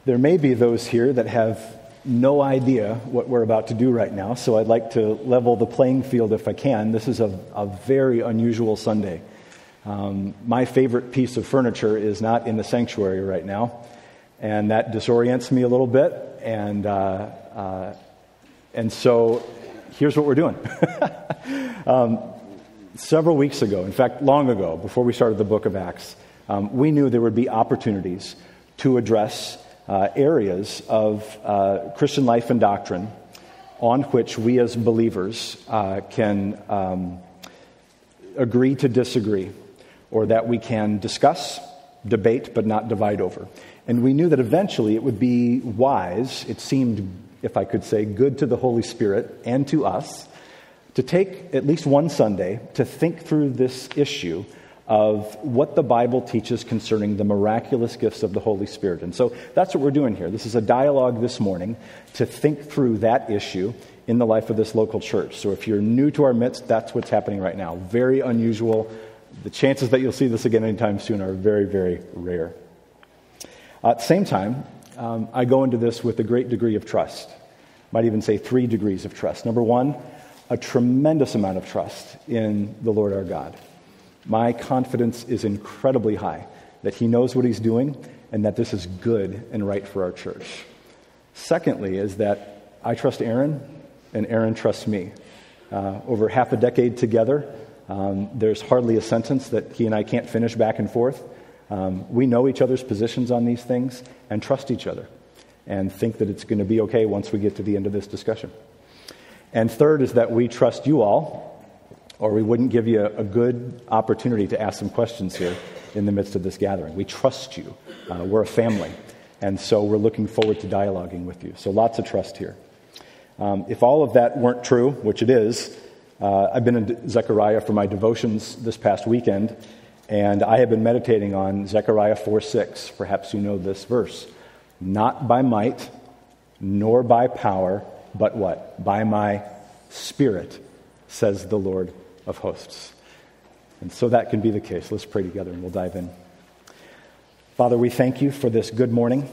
There may be those here that have no idea what we're about to do right now, so I'd like to level the playing field if I can. This is a very unusual Sunday. My favorite piece of furniture is not in the sanctuary right now, and that disorients me a little bit, and so here's what we're doing. Several weeks ago, in fact, long ago, before we started the book of Acts, we knew there would be opportunities to address areas of Christian life and doctrine on which we as believers can agree to disagree, or that we can discuss, debate, but not divide over. And we knew that eventually it would be wise, it seemed, if I could say, good to the Holy Spirit and to us, to take at least one Sunday to think through this issue of what the Bible teaches concerning the miraculous gifts of the Holy Spirit. And so that's what we're doing here. This is a dialogue this morning to think through that issue in the life of this local church. So if you're new to our midst, that's what's happening right now. Very unusual. The chances that you'll see this again anytime soon are very, very rare. At the same time, I go into this with a great degree of trust. Might even say 3 degrees of trust. Number one, a tremendous amount of trust in the Lord our God. My confidence is incredibly high that He knows what He's doing and that this is good and right for our church. Secondly is that I trust Aaron and Aaron trusts me. Over half a decade together, there's hardly a sentence that he and I can't finish back and forth. We know each other's positions on these things and trust each other and think that it's going to be okay once we get to the end of this discussion. And third is that we trust you all, or we wouldn't give you a good opportunity to ask some questions here in the midst of this gathering. We trust you. We're a family. And so we're looking forward to dialoguing with you. So lots of trust here. If all of that weren't true, which it is, I've been in Zechariah for my devotions this past weekend, and I have been meditating on Zechariah 4:6. Perhaps you know this verse. Not by might, nor by power, but what? By my Spirit, says the Lord of hosts. And so that can be the case. Let's pray together and we'll dive in. Father, we thank you for this good morning.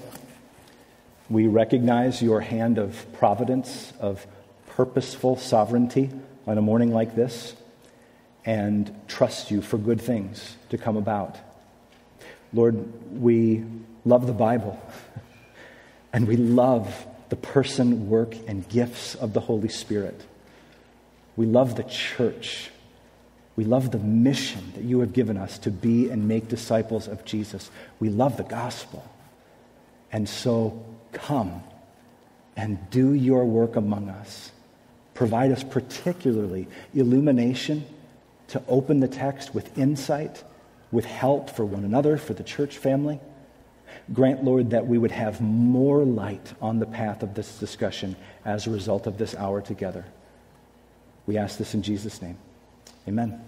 We recognize your hand of providence, of purposeful sovereignty on a morning like this, and trust you for good things to come about. Lord, we love the Bible, and we love the person, work, and gifts of the Holy Spirit. We love the church. We love the mission that you have given us to be and make disciples of Jesus. We love the gospel. And so come and do your work among us. Provide us particularly illumination to open the text with insight, with help for one another, for the church family. Grant, Lord, that we would have more light on the path of this discussion as a result of this hour together. We ask this in Jesus' name. Amen.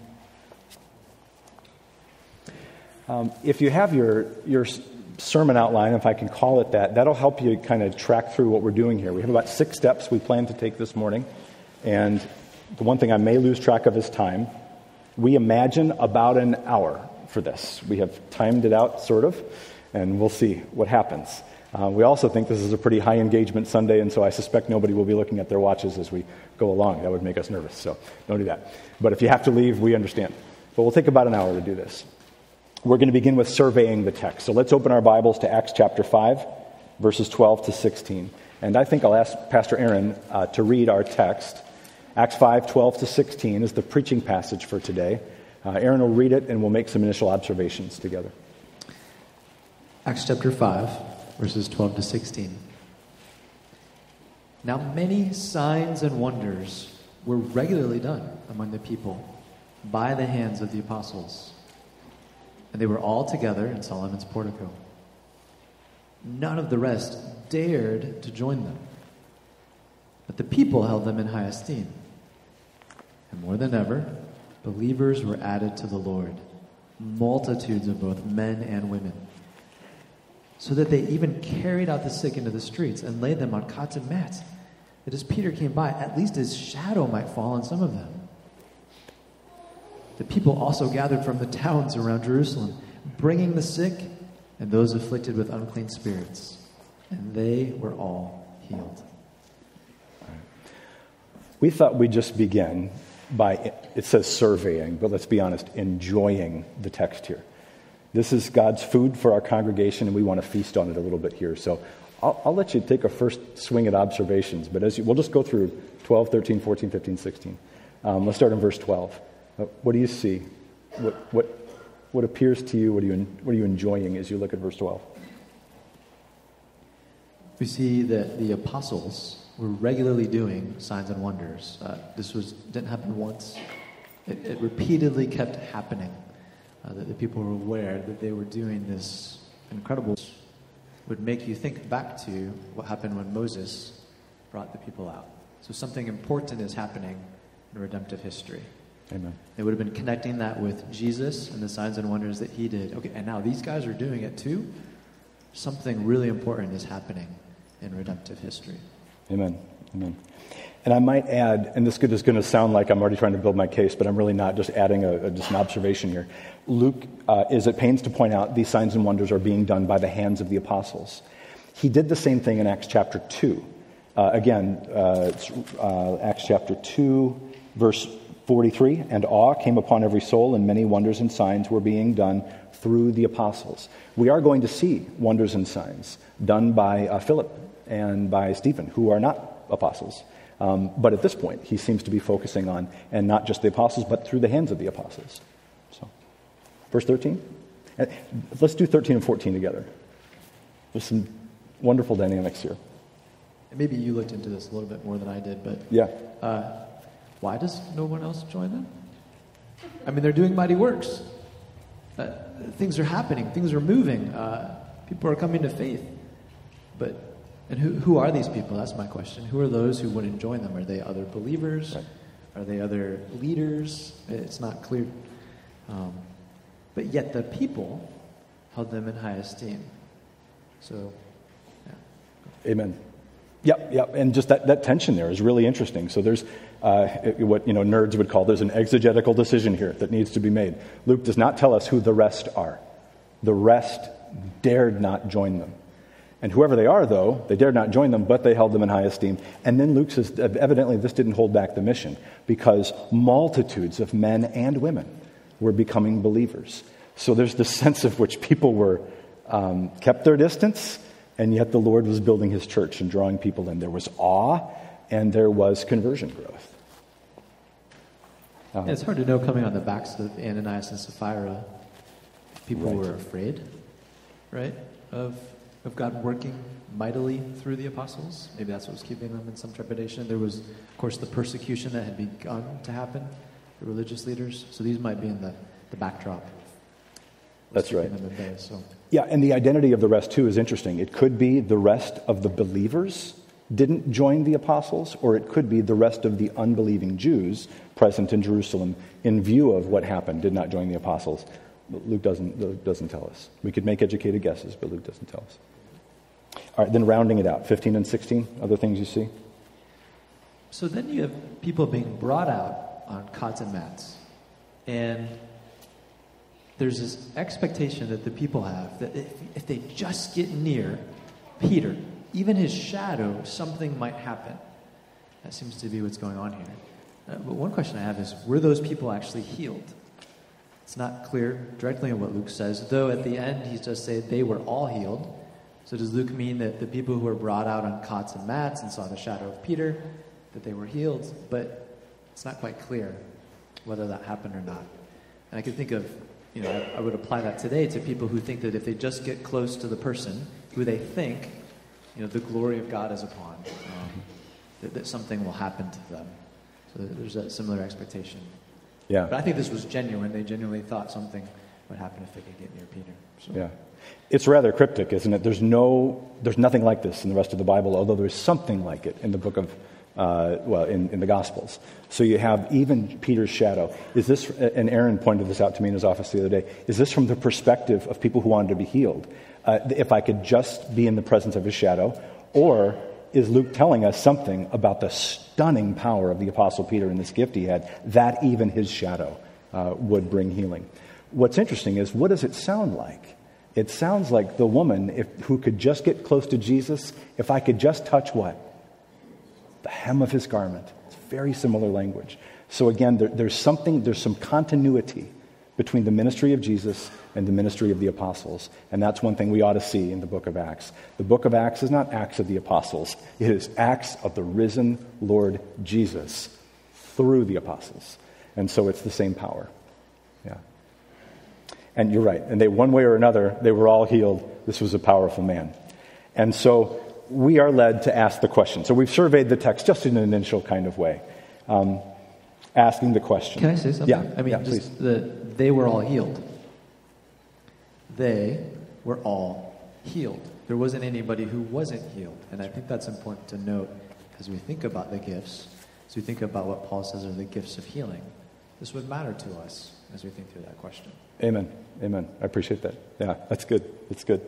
If you have your sermon outline, if I can call it that, that'll help you kind of track through what we're doing here. We have about 6 steps we plan to take this morning. And the one thing I may lose track of is time. We imagine about an hour for this. We have timed it out, sort of, and we'll see what happens. We also think this is a pretty high engagement Sunday, and so I suspect nobody will be looking at their watches as we go along. That would make us nervous, so don't do that. But if you have to leave, we understand. But we'll take about an hour to do this. We're going to begin with surveying the text. So let's open our Bibles to Acts chapter 5, verses 12 to 16. And I think I'll ask Pastor Aaron to read our text. Acts 5, 12 to 16 is the preaching passage for today. Aaron will read it, and we'll make some initial observations together. Acts chapter 5, verses 12 to 16. Now many signs and wonders were regularly done among the people by the hands of the apostles. And they were all together in Solomon's portico. None of the rest dared to join them, but the people held them in high esteem. And more than ever, believers were added to the Lord, multitudes of both men and women, so that they even carried out the sick into the streets and laid them on cots and mats, that as Peter came by, at least his shadow might fall on some of them. The people also gathered from the towns around Jerusalem, bringing the sick and those afflicted with unclean spirits. and they were all healed. We thought we'd just begin by, it says surveying, but let's be honest, enjoying the text here. This is God's food for our congregation, and we want to feast on it a little bit here. So I'll let you take a first swing at observations, but we'll just go through 12, 13, 14, 15, 16. Let's start in verse 12. What do you see? What appears to you? What are you enjoying as you look at verse 12? We see that the apostles were regularly doing signs and wonders. This didn't happen once. It repeatedly kept happening. That the people were aware that they were doing this incredible. Would make you think back to what happened when Moses brought the people out. So something important is happening in redemptive history. Amen. They would have been connecting that with Jesus and the signs and wonders that he did. Okay, and now these guys are doing it too. Something really important is happening in redemptive history. Amen. Amen. And I might add, and this is going to sound like I'm already trying to build my case, but I'm really not, just adding just an observation here. Luke is at pains to point out these signs and wonders are being done by the hands of the apostles. He did the same thing in Acts chapter 2. Acts chapter 2, verse 43, and awe came upon every soul, and many wonders and signs were being done through the apostles. We are going to see wonders and signs done by Philip and by Stephen, who are not apostles. But at this point, he seems to be focusing on, and not just the apostles, but through the hands of the apostles. So, verse 13. Let's do 13 and 14 together. There's some wonderful dynamics here. Maybe you looked into this a little bit more than I did, but yeah. Why does no one else join them? I mean, they're doing mighty works. Things are happening. Things are moving. People are coming to faith. And who are these people? That's my question. Who are those who wouldn't join them? Are they other believers? Right. Are they other leaders? It's not clear. But yet the people held them in high esteem. So, yeah. Amen. Yep. And just that tension there is really interesting. So there's what nerds would call, there's an exegetical decision here that needs to be made. Luke does not tell us who the rest are. The rest dared not join them. And whoever they are, though, they dared not join them, but they held them in high esteem. And then Luke says, evidently this didn't hold back the mission, because multitudes of men and women were becoming believers. So there's this sense of which people were kept their distance, and yet the Lord was building his church and drawing people in. There was awe, and there was conversion growth. It's hard to know, coming on the backs of Ananias and Sapphira, people Right. were afraid, right, of God working mightily through the apostles. Maybe that's what was keeping them in some trepidation. There was, of course, the persecution that had begun to happen, the religious leaders. So these might be in the backdrop. That's right. Them at bay, so. Yeah, and the identity of the rest, too, is interesting. It could be the rest of the believers didn't join the apostles, or it could be the rest of the unbelieving Jews present in Jerusalem, in view of what happened, did not join the apostles. But Luke doesn't tell us. We could make educated guesses, but Luke doesn't tell us. All right, then rounding it out, 15 and 16, other things you see? So then you have people being brought out on cots and mats. And there's this expectation that the people have that if they just get near Peter, even his shadow, something might happen. That seems to be what's going on here. But one question I have is, were those people actually healed? It's not clear directly in what Luke says, though at the end he does say they were all healed. So does Luke mean that the people who were brought out on cots and mats and saw the shadow of Peter, that they were healed? But it's not quite clear whether that happened or not. And I could think of, I would apply that today to people who think that if they just get close to the person who they think, the glory of God is upon, that something will happen to them. So there's a similar expectation. Yeah. But I think this was genuine. They genuinely thought something would happen if they could get near Peter. So. Yeah. It's rather cryptic, isn't it? There's nothing like this in the rest of the Bible, although there's something like it in the book of, in the Gospels. So you have even Peter's shadow. Is this, and Aaron pointed this out to me in his office the other day, is this from the perspective of people who wanted to be healed? If I could just be in the presence of his shadow, or is Luke telling us something about the stunning power of the Apostle Peter and this gift he had, that even his shadow would bring healing? What's interesting is, what does it sound like? It sounds like the woman who could just get close to Jesus, if I could just touch what? The hem of his garment. It's very similar language. So again, there's some continuity between the ministry of Jesus and the ministry of the apostles. And that's one thing we ought to see in the book of Acts. The book of Acts is not Acts of the apostles. It is Acts of the risen Lord Jesus through the apostles. And so it's the same power. Yeah. And you're right. And they, one way or another, they were all healed. This was a powerful man. And so we are led to ask the question. So we've surveyed the text just in an initial kind of way. Asking the question. Can I say something? Yeah. I mean, just they were all healed. They were all healed. There wasn't anybody who wasn't healed. And I think that's important to note as we think about the gifts, as we think about what Paul says are the gifts of healing. This would matter to us as we think through that question. Amen. Amen. I appreciate that. Yeah, that's good. That's good.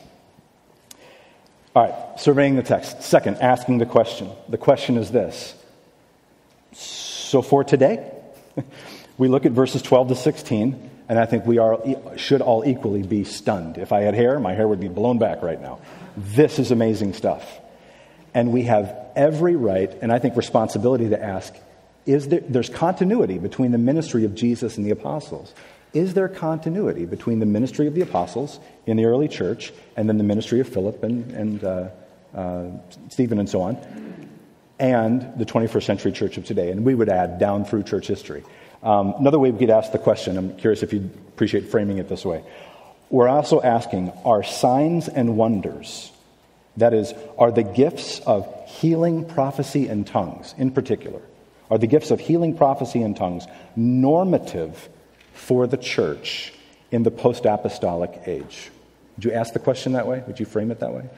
All right, surveying the text. Second, asking the question. The question is this. So for today, we look at verses 12 to 16, and I think we should all equally be stunned. If I had hair, my hair would be blown back right now. This is amazing stuff. And we have every right, and I think responsibility to ask, there's continuity between the ministry of Jesus and the apostles. Is there continuity between the ministry of the apostles in the early church and then the ministry of Philip and Stephen and so on, and the 21st century church of today? And we would add down through church history. Another way we could ask the question, I'm curious if you'd appreciate framing it this way. We're also asking, are signs and wonders, that is, are the gifts of healing, prophecy, and tongues in particular, are the gifts of healing, prophecy, and tongues normative for the church in the post-apostolic age? Would you ask the question that way? Would you frame it that way?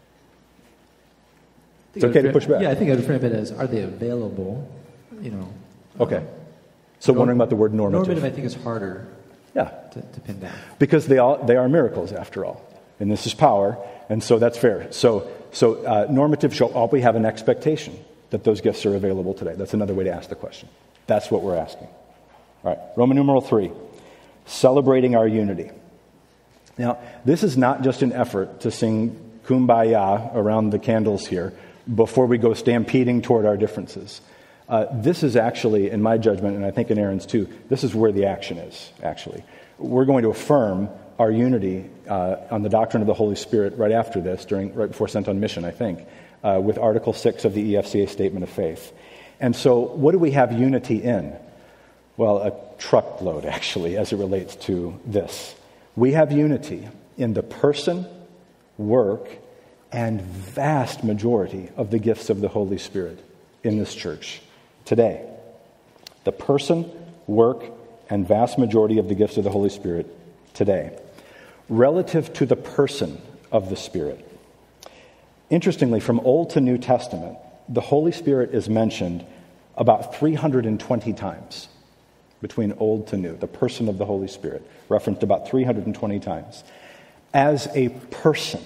It's okay to push back. Yeah, I think I would frame it as, are they available? Okay. So wondering about the word normative. Normative, I think, is harder to pin down. Because they are miracles, after all. And this is power, and so that's fair. So normative shall always have an expectation that those gifts are available today. That's another way to ask the question. That's what we're asking. All right, Roman numeral 3, celebrating our unity. Now, this is not just an effort to sing Kumbaya around the candles here before we go stampeding toward our differences. This is actually, in my judgment, and I think in Aaron's too, this is where the action is, actually. We're going to affirm our unity on the doctrine of the Holy Spirit right after this, right before Sent on Mission, I think, with Article 6 of the EFCA Statement of Faith. And so what do we have unity in? Well, a truckload, actually, as it relates to this. We have unity in the person, work, and vast majority of the gifts of the Holy Spirit in this church today. The person, work, and vast majority of the gifts of the Holy Spirit today. Relative to the person of the Spirit. Interestingly, from Old to New Testament, the Holy Spirit is mentioned about 320 times. Between Old to New, the person of the Holy Spirit, referenced about 320 times. As a person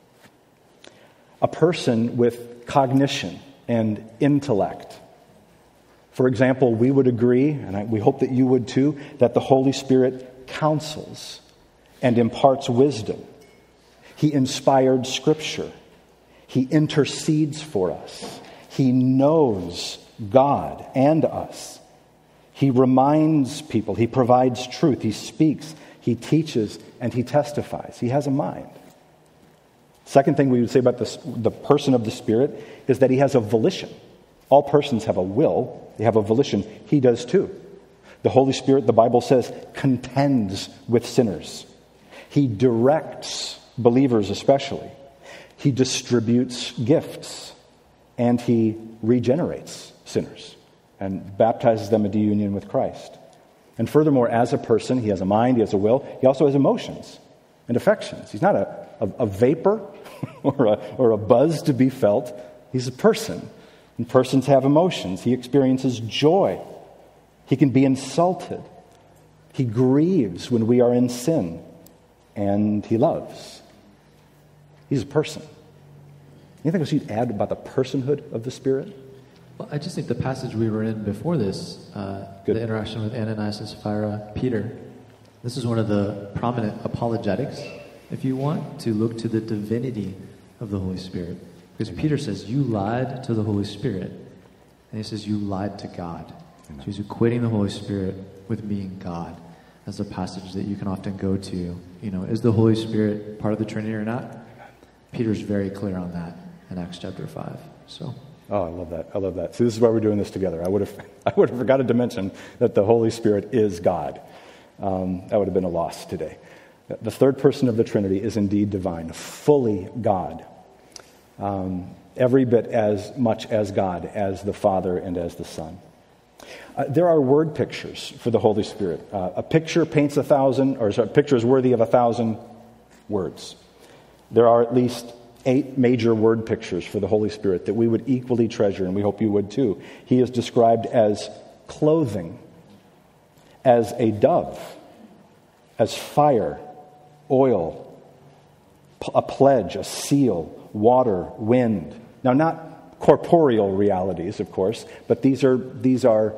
with cognition and intellect. For example, we would agree, and we hope that you would too, that the Holy Spirit counsels and imparts wisdom. He inspired Scripture. He intercedes for us. He knows God and us. He reminds people. He provides truth. He speaks. He teaches. And he testifies. He has a mind. Second thing we would say about the person of the Spirit is that he has a volition. All persons have a will. They have a volition. He does too. The Holy Spirit, the Bible says, contends with sinners. He directs believers especially. He distributes gifts. And he regenerates sinners and baptizes them into union with Christ. And furthermore, as a person, he has a mind, he has a will, he also has emotions and affections. He's not a vapor or a buzz to be felt. He's a person. And persons have emotions. He experiences joy. He can be insulted. He grieves when we are in sin. And he loves. He's a person. Anything else you'd add about the personhood of the Spirit? Well, I just think the passage we were in before this, the interaction with Ananias and Sapphira, Peter, this is one of the prominent apologetics if you want to look to the divinity of the Holy Spirit, because Peter says, you lied to the Holy Spirit. And he says, you lied to God. So he's equating the Holy Spirit with being God. That's a passage that you can often go to. Is the Holy Spirit part of the Trinity or not? Peter's very clear on that in Acts chapter 5. So. Oh, I love that. I love that. See, this is why we're doing this together. I would have forgotten to mention that the Holy Spirit is God. That would have been a loss today. The third person of the Trinity is indeed divine, fully God. Every bit as much as God, as the Father and as the Son. There are word pictures for the Holy Spirit. A picture paints a picture is worthy of 1,000 words. There are at least 8 major word pictures for the Holy Spirit that we would equally treasure, and we hope you would too. He is described as clothing, as a dove, as fire, oil, a pledge, a seal, water, wind. Now, not corporeal realities, of course, but these are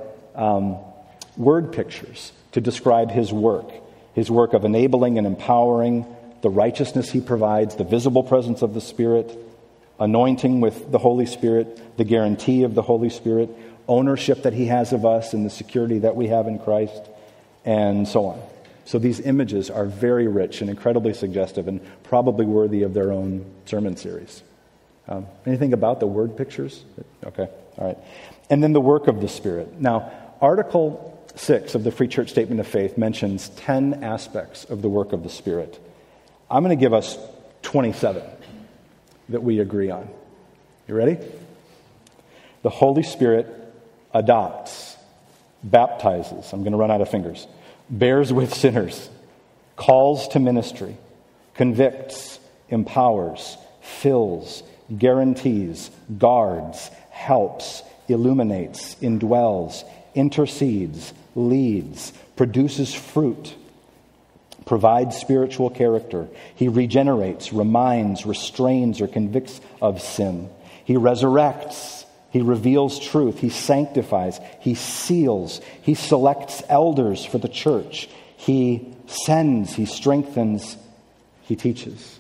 word pictures to describe his work of enabling and empowering, the righteousness he provides, the visible presence of the Spirit, anointing with the Holy Spirit, the guarantee of the Holy Spirit, ownership that he has of us and the security that we have in Christ, and so on. So these images are very rich and incredibly suggestive and probably worthy of their own sermon series. Anything about the word pictures? Okay, all right. And then the work of the Spirit. Now, Article 6 of the Free Church Statement of Faith mentions 10 aspects of the work of the Spirit. I'm going to give us 27 that we agree on. You ready? The Holy Spirit adopts, baptizes, I'm going to run out of fingers, bears with sinners, calls to ministry, convicts, empowers, fills, guarantees, guards, helps, illuminates, indwells, intercedes, leads, produces fruit, provides spiritual character. He regenerates, reminds, restrains, or convicts of sin. He resurrects. He reveals truth. He sanctifies. He seals. He selects elders for the church. He sends. He strengthens. He teaches.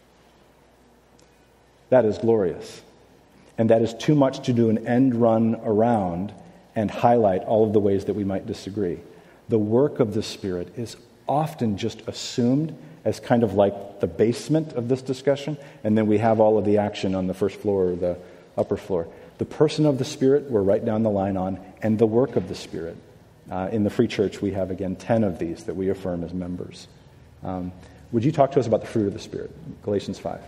That is glorious. And that is too much to do an end run around and highlight all of the ways that we might disagree. The work of the Spirit is often just assumed as kind of like the basement of this discussion, and then we have all of the action on the first floor or the upper floor. The person of the Spirit, we're right down the line on, and the work of the Spirit. In the Free Church, we have, again, 10 of these that we affirm as members. Would you talk to us about the fruit of the Spirit? Galatians 5.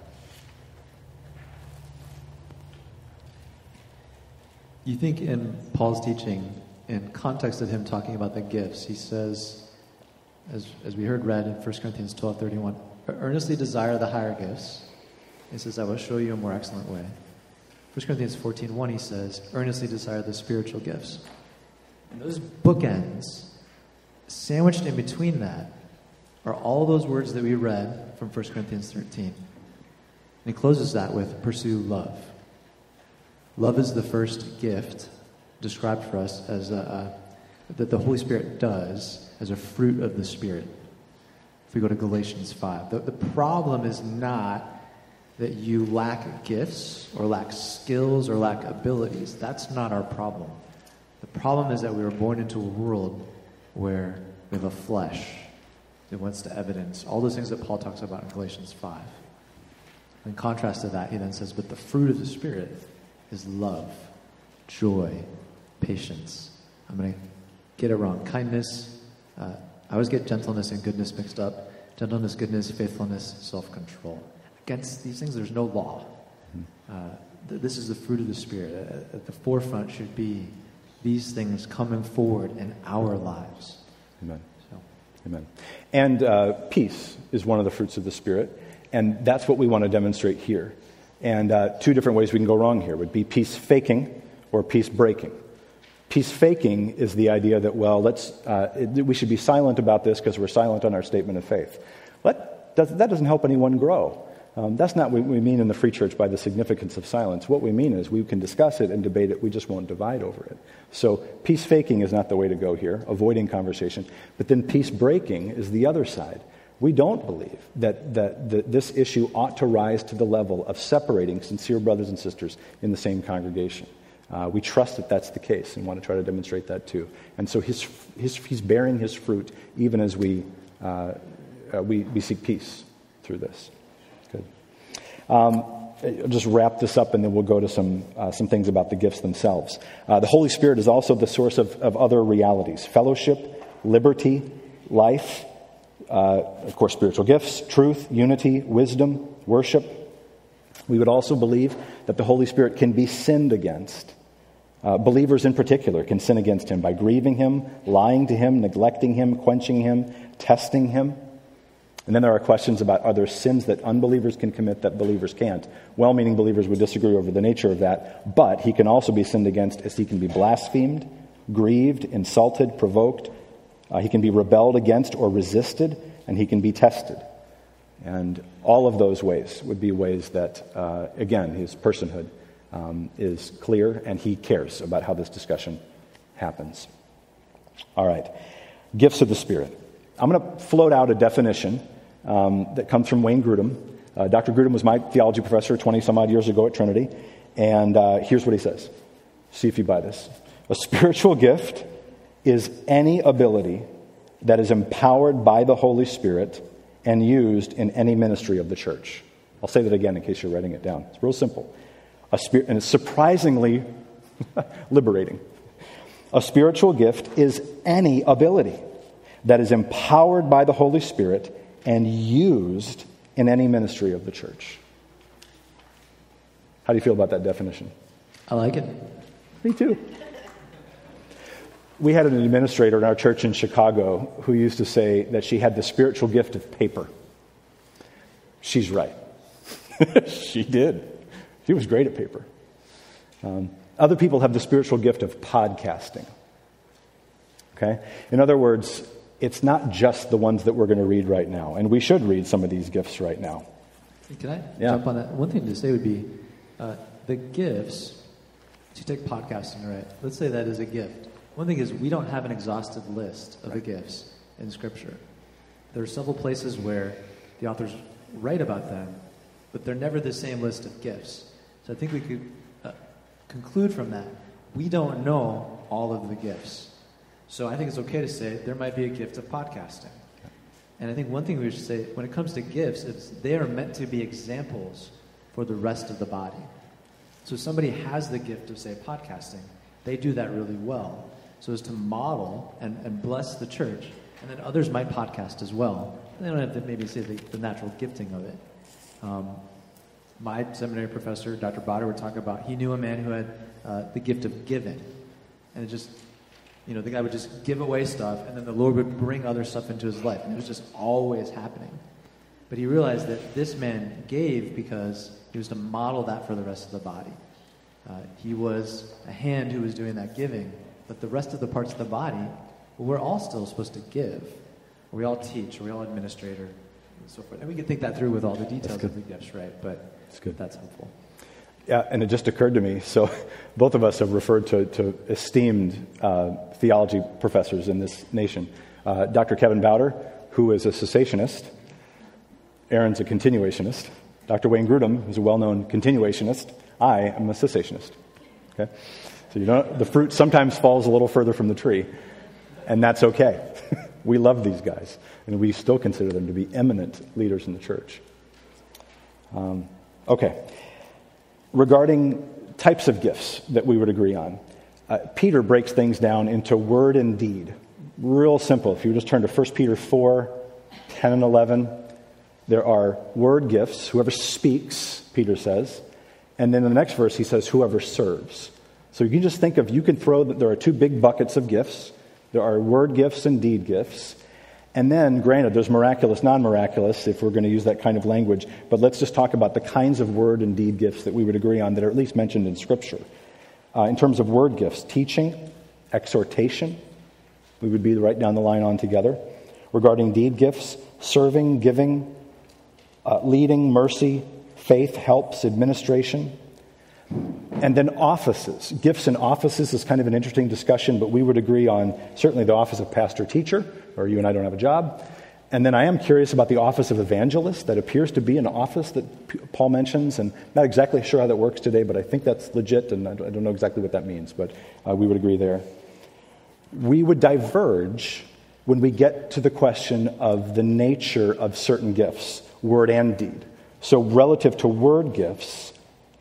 You think in Paul's teaching, in context of him talking about the gifts, he says, as we heard read in 1 Corinthians 12:31, earnestly desire the higher gifts. He says, I will show you a more excellent way. 1 Corinthians 14:1, he says, earnestly desire the spiritual gifts. And those bookends, sandwiched in between that, are all those words that we read from 1 Corinthians 13. And he closes that with, pursue love. Love is the first gift described for us as that the Holy Spirit does as a fruit of the Spirit. If we go to Galatians 5, the problem is not that you lack gifts or lack skills or lack abilities. That's not our problem. The problem is that we were born into a world where we have a flesh that wants to evidence all those things that Paul talks about in Galatians 5. In contrast to that, he then says, but the fruit of the Spirit is love, joy, patience. I'm going to get it wrong. Kindness. I always get gentleness and goodness mixed up. Gentleness, goodness, faithfulness, self-control. Against these things, there's no law. This is the fruit of the Spirit. At the forefront should be these things coming forward in our lives. Amen. Amen. And peace is one of the fruits of the Spirit, and that's what we want to demonstrate here. And 2 different ways we can go wrong here would be peace faking or peace breaking. Peace faking is the idea that, well, we should be silent about this because we're silent on our statement of faith. That doesn't help anyone grow. That's not what we mean in the Free Church by the significance of silence. What we mean is we can discuss it and debate it. We just won't divide over it. So peace faking is not the way to go here, avoiding conversation. But then peace breaking is the other side. We don't believe that this issue ought to rise to the level of separating sincere brothers and sisters in the same congregation. We trust that that's the case and want to try to demonstrate that too. And so he's bearing his fruit even as we seek peace through this. Good. I'll just wrap this up and then we'll go to some things about the gifts themselves. The Holy Spirit is also the source of other realities: fellowship, liberty, life, of course, spiritual gifts, truth, unity, wisdom, worship. We would also believe that the Holy Spirit can be sinned against. Believers in particular can sin against him by grieving him, lying to him, neglecting him, quenching him, testing him. And then there are questions about, are there sins that unbelievers can commit that believers can't? Well-meaning believers would disagree over the nature of that, but he can also be sinned against as he can be blasphemed, grieved, insulted, provoked. He can be rebelled against or resisted, and he can be tested. And all of those ways would be ways that, again, his personhood is clear, and he cares about how this discussion happens. All right. Gifts of the Spirit. I'm going to float out a definition that comes from Wayne Grudem. Dr. Grudem was my theology professor 20-some-odd years ago at Trinity, and here's what he says. See if you buy this. A spiritual gift is any ability that is empowered by the Holy Spirit and used in any ministry of the church. I'll say that again in case you're writing it down. It's real simple. And it's surprisingly liberating. A spiritual gift is any ability that is empowered by the Holy Spirit and used in any ministry of the church. How do you feel about that definition? I like it. Me too. We had an administrator in our church in Chicago who used to say that she had the spiritual gift of paper. She's right. She did. She was great at paper. Other people have the spiritual gift of podcasting. Okay? In other words, it's not just the ones that we're going to read right now. And we should read some of these gifts right now. Can I jump on that? One thing to say would be the gifts, to take podcasting, right? Let's say that is a gift. One thing is we don't have an exhaustive list of the gifts in Scripture. There are several places where the authors write about them, but they're never the same list of gifts. So I think we could conclude from that, we don't know all of the gifts. So I think it's okay to say there might be a gift of podcasting. And I think one thing we should say, when it comes to gifts, is they are meant to be examples for the rest of the body. So if somebody has the gift of, say, podcasting, they do that really well, so as to model and bless the church. And then others might podcast as well. They don't have to maybe say the natural gifting of it. My seminary professor, Dr. Botter, would talk about, he knew a man who had the gift of giving. And it just, the guy would just give away stuff, and then the Lord would bring other stuff into his life. And it was just always happening. But he realized that this man gave because he was to model that for the rest of the body. He was a hand who was doing that giving, but the rest of the parts of the body, we're all still supposed to give. We all teach, we all administrator, and so forth. And we can think that through with all the details of the gifts, right? But that's helpful. Yeah, and it just occurred to me, so both of us have referred to esteemed theology professors in this nation. Dr. Kevin Bowder, who is a cessationist. Aaron's a continuationist. Dr. Wayne Grudem, who's a well-known continuationist. I am a cessationist. Okay? So the fruit sometimes falls a little further from the tree, and that's okay. We love these guys, and we still consider them to be eminent leaders in the church. Okay. Regarding types of gifts that we would agree on, Peter breaks things down into word and deed. Real simple. If you just turn to 1 Peter 4, 10 and 11, there are word gifts. Whoever speaks, Peter says. And then in the next verse, he says, whoever serves. So you can just think of, you can throw that there are two big buckets of gifts. There are word gifts and deed gifts. And then, granted, there's miraculous, non-miraculous, if we're going to use that kind of language. But let's just talk about the kinds of word and deed gifts that we would agree on that are at least mentioned in Scripture. In terms of word gifts, teaching, exhortation, we would be right down the line on together. Regarding deed gifts, serving, giving, leading, mercy, faith, helps, administration. And then offices. Gifts and offices is kind of an interesting discussion, but we would agree on certainly the office of pastor-teacher, or you and I don't have a job, And then I am curious about the office of evangelist. That appears to be an office that Paul mentions, and not exactly sure how that works today, but I think that's legit, and I don't know exactly what that means, but we would agree there. We would diverge when we get to the question of the nature of certain gifts, word and deed. So relative to word gifts,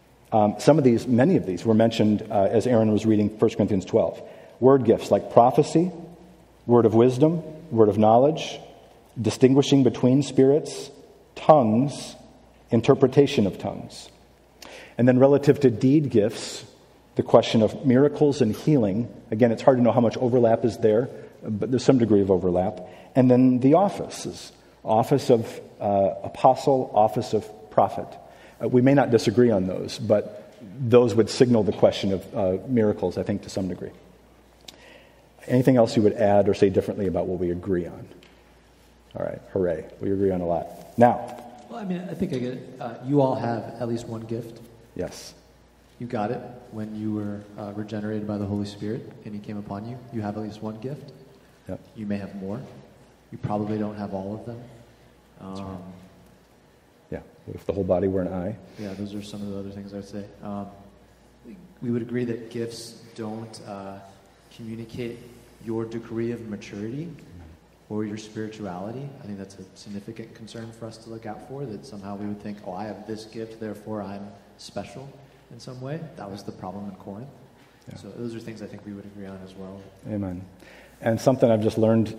many of these were mentioned as Aaron was reading 1 Corinthians 12. Word gifts like prophecy, word of wisdom, word of knowledge, distinguishing between spirits, tongues, interpretation of tongues. And then relative to deed gifts, the question of miracles and healing. Again, it's hard to know how much overlap is there, but there's some degree of overlap. And then the offices, office of apostle, office of prophet. We may not disagree on those, but those would signal the question of miracles, I think, to some degree. Anything else you would add or say differently about what we agree on? All right, hooray. We agree on a lot. Now. Well, I mean, I think I get it. You all have at least one gift. Yes. You got it when you were regenerated by the Holy Spirit and He came upon you. You have at least one gift. Yep. You may have more. You probably don't have all of them. That's right. Yeah. What if the whole body were an eye? Yeah, those are some of the other things I would say. We would agree that gifts don't communicate your degree of maturity or your spirituality. I think that's a significant concern for us to look out for, that somehow we would think, I have this gift, therefore I'm special in some way. That was the problem in Corinth. Yeah. So those are things I think we would agree on as well. Amen. And something I've just learned,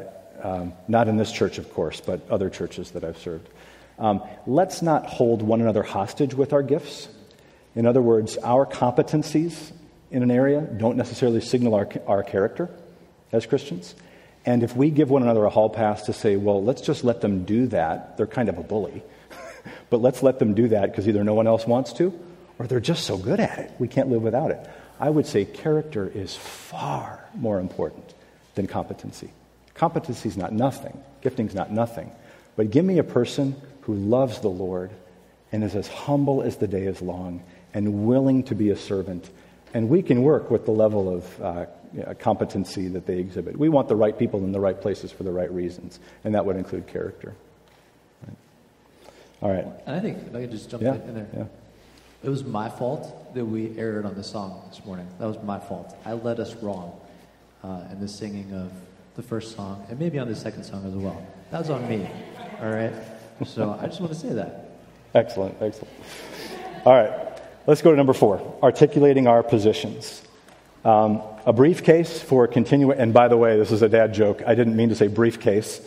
not in this church, of course, but other churches that I've served. Let's not hold one another hostage with our gifts. In other words, our competencies in an area don't necessarily signal our character as Christians. And if we give one another a hall pass to say, well, let's just let them do that, they're kind of a bully. But let's let them do that because either no one else wants to, or they're just so good at it, we can't live without it. I would say character is far more important than competency. Competency is not nothing. Gifting is not nothing. But give me a person who loves the Lord and is as humble as the day is long and willing to be a servant. And we can work with the level of competency that they exhibit. We want the right people in the right places for the right reasons, and that would include character. Right. All right. And I think, if I could just jump in there. Yeah. It was my fault that we erred on the song this morning. That was my fault. I led us wrong in the singing of the first song, and maybe on the second song as well. That was on me, all right? So I just want to say that. Excellent. All right, let's go to number 4, articulating our positions. A briefcase for continuing, and by the way, this is a dad joke. I didn't mean to say briefcase.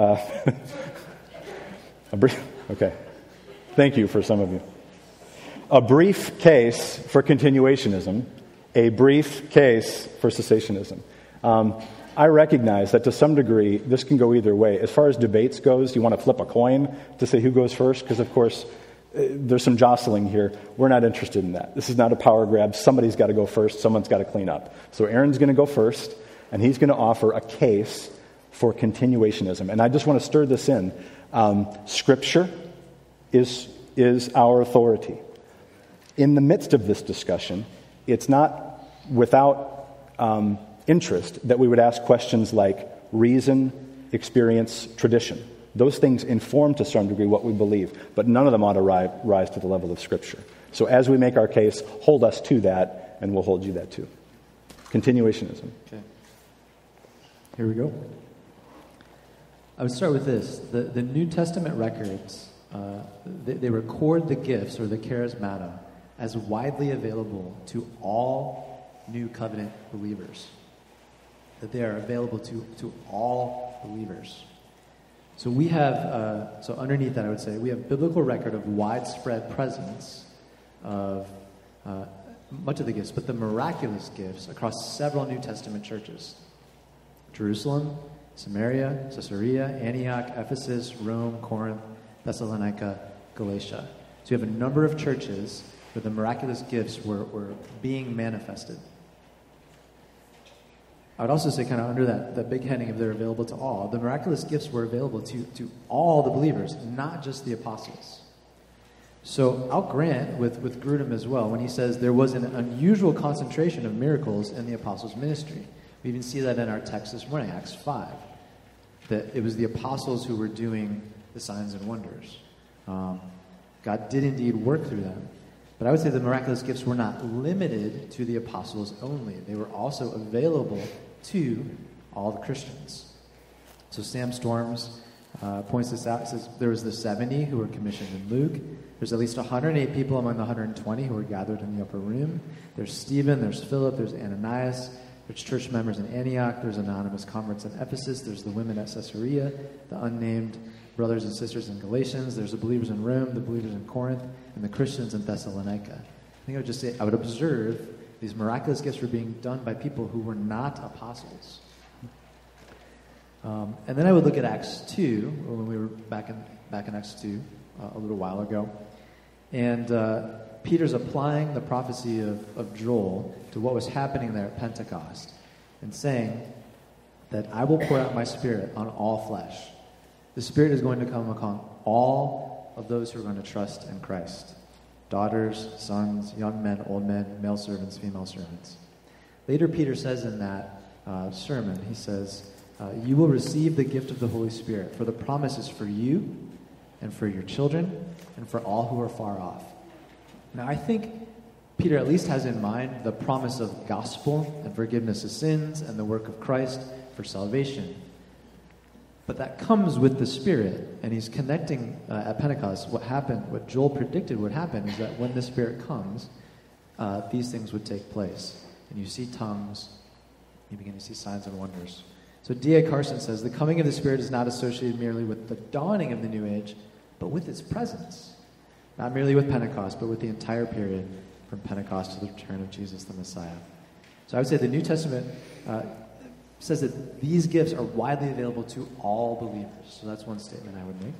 Okay. Thank you for some of you. A brief case for continuationism, a brief case for cessationism. I recognize that to some degree, this can go either way. As far as debates goes, you want to flip a coin to say who goes first, because of course, there's some jostling here. We're not interested in that. This is not a power grab. Somebody's got to go first. Someone's got to clean up. So Aaron's going to go first, and he's going to offer a case for continuationism. And I just want to stir this in. Scripture is our authority. In the midst of this discussion, it's not without interest that we would ask questions like reason, experience, tradition. Those things inform to some degree what we believe, but none of them ought to rise to the level of Scripture. So as we make our case, hold us to that, and we'll hold you that too. Continuationism. Okay. Here we go. I would start with this. The New Testament records, they record the gifts or the charismata as widely available to all New Covenant believers. That they are available to all believers. So we have, so underneath that I would say, we have biblical record of widespread presence of much of the gifts, but the miraculous gifts across several New Testament churches. Jerusalem, Samaria, Caesarea, Antioch, Ephesus, Rome, Corinth, Thessalonica, Galatia. So you have a number of churches where the miraculous gifts were being manifested. I would also say, kind of under that big heading of they're available to all, the miraculous gifts were available to all the believers, not just the apostles. So I'll grant with Grudem as well, when he says there was an unusual concentration of miracles in the apostles' ministry. We even see that in our text this morning, Acts 5. that it was the apostles who were doing the signs and wonders. God did indeed work through them. But I would say the miraculous gifts were not limited to the apostles only. They were also available to all the Christians. So Sam Storms points this out. He says there was the 70 who were commissioned in Luke. There's at least 108 people among the 120 who were gathered in the upper room. There's Stephen, there's Philip, there's Ananias, there's church members in Antioch, there's anonymous converts in Ephesus, there's the women at Caesarea, the unnamed brothers and sisters in Galatians, there's the believers in Rome, the believers in Corinth, and the Christians in Thessalonica. I think I would just say, I would observe these miraculous gifts were being done by people who were not apostles. And then I would look at Acts 2, when we were back in Acts 2 a little while ago. And Peter's applying the prophecy of Joel to what was happening there at Pentecost and saying that I will pour out my Spirit on all flesh. The Spirit is going to come upon all of those who are going to trust in Christ. Daughters, sons, young men, old men, male servants, female servants. Later, Peter says in that sermon, he says, you will receive the gift of the Holy Spirit, for the promise is for you and for your children and for all who are far off. Now, I think Peter at least has in mind the promise of gospel and forgiveness of sins and the work of Christ for salvation. But that comes with the Spirit, and he's connecting at Pentecost what Joel predicted would happen is that when the Spirit comes, these things would take place. And you see tongues, you begin to see signs and wonders. So D.A. Carson says, the coming of the Spirit is not associated merely with the dawning of the new age, but with its presence. Not merely with Pentecost, but with the entire period from Pentecost to the return of Jesus the Messiah. So I would say the New Testament says that these gifts are widely available to all believers. So that's one statement I would make.